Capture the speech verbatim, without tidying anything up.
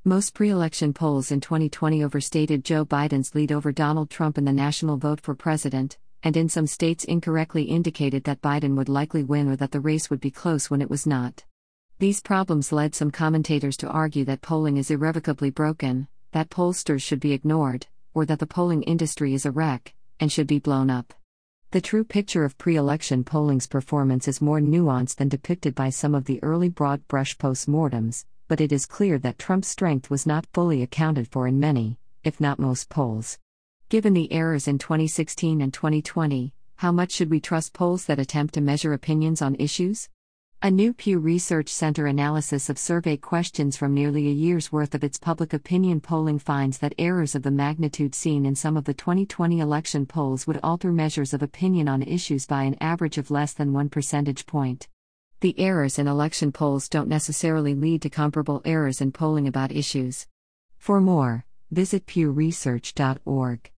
Most pre-election polls in twenty twenty overstated Joe Biden's lead over Donald Trump in the national vote for president, and in some states incorrectly indicated that Biden would likely win or that the race would be close when it was not. These problems led some commentators to argue that polling is irrevocably broken, that pollsters should be ignored, or that the polling industry is a wreck, and should be blown up. The true picture of pre-election polling's performance is more nuanced than depicted by some of the early broad-brush postmortems, but it is clear that Trump's strength was not fully accounted for in many, if not most polls. Given the errors in twenty sixteen and twenty twenty, how much should we trust polls that attempt to measure opinions on issues? A new Pew Research Center analysis of survey questions from nearly a year's worth of its public opinion polling finds that errors of the magnitude seen in some of the twenty twenty election polls would alter measures of opinion on issues by an average of less than one percentage point. The errors in election polls don't necessarily lead to comparable errors in polling about issues. For more, visit pew research dot org.